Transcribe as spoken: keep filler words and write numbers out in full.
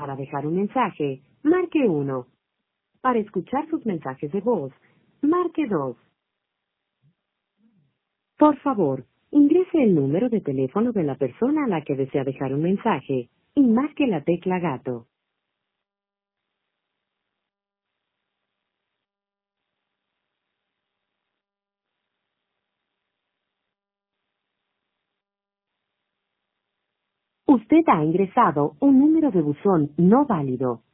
Para dejar un mensaje, marque uno. Para escuchar sus mensajes de voz, marque dos. Por favor, ingrese el número de teléfono de la persona a la que desea dejar un mensaje y marque la tecla gato. Usted ha ingresado un número de buzón no válido.